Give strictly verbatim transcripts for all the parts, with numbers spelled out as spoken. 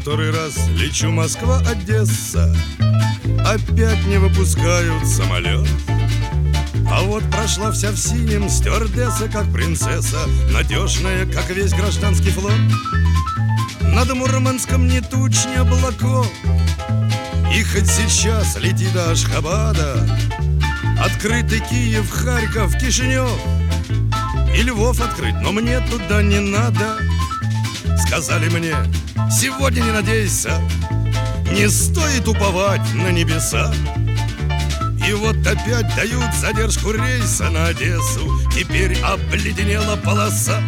который раз лечу Москва-Одесса. Опять не выпускают самолет. А вот прошла вся в синем стюардесса, как принцесса, надежная, как весь гражданский флот. Над Мурманском ни туч, ни облаков, и хоть сейчас лети до Ашхабада, открытый Киев, Харьков, Кишинев и Львов открыт, но мне туда не надо. Сказали мне: сегодня не надейся, не стоит уповать на небеса. И вот опять дают задержку рейса на Одессу. Теперь обледенела полоса,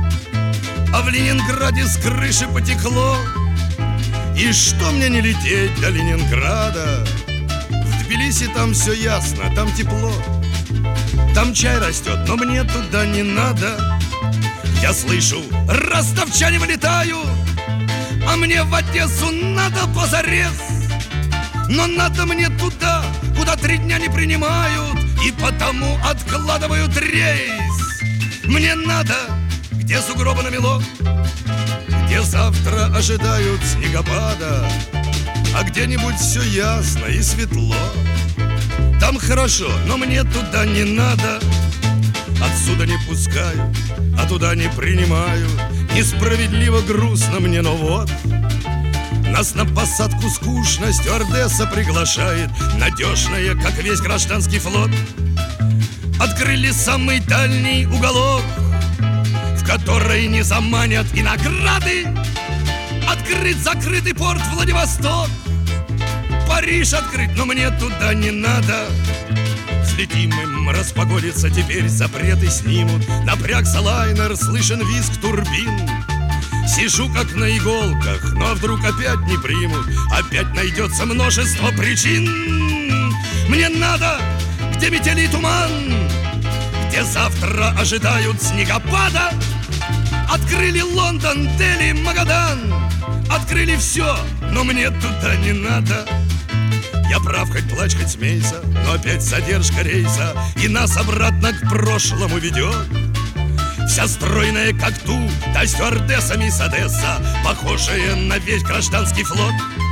а в Ленинграде с крыши потекло. И что мне не лететь до Ленинграда? В Тбилиси там все ясно, там тепло, там чай растет, но мне туда не надо. Я слышу, ростовчане вылетают, а мне в Одессу надо позарез. Но надо мне туда, куда три дня не принимают, и потому откладывают рейс. Мне надо, где сугробы намело, где завтра ожидают снегопада, а где-нибудь все ясно и светло. Там хорошо, но мне туда не надо. Отсюда не пускают, а туда не принимают. Несправедливо грустно мне, но вот нас на посадку скучно стюардесса приглашает, надежная, как весь гражданский флот. Открыли самый дальний уголок, в который не заманят и награды. Открыт закрытый порт Владивосток, Париж открыт, но мне туда не надо. Взлетим им, распогодится, теперь запреты снимут. Напрягся лайнер, слышен визг турбин. Сижу как на иголках, но вдруг опять не примут. Опять найдется множество причин. Мне надо, где метели и туман, где завтра ожидают снегопада. Открыли Лондон, Дели, Магадан, открыли все, но мне туда не надо. Я прав, хоть плачь, хоть смейся, но опять задержка рейса, и нас обратно к прошлому ведет. Вся стройная, как ту, да стюардесса мисс Одесса, похожая на весь гражданский флот.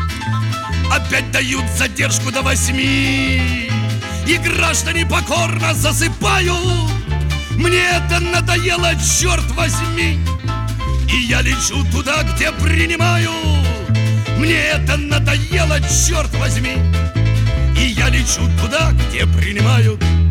Опять дают задержку до восьми, и граждане покорно засыпают. Мне это надоело, черт возьми, и я лечу туда, где принимают. Мне это надоело, черт возьми, и я лечу туда, где принимают.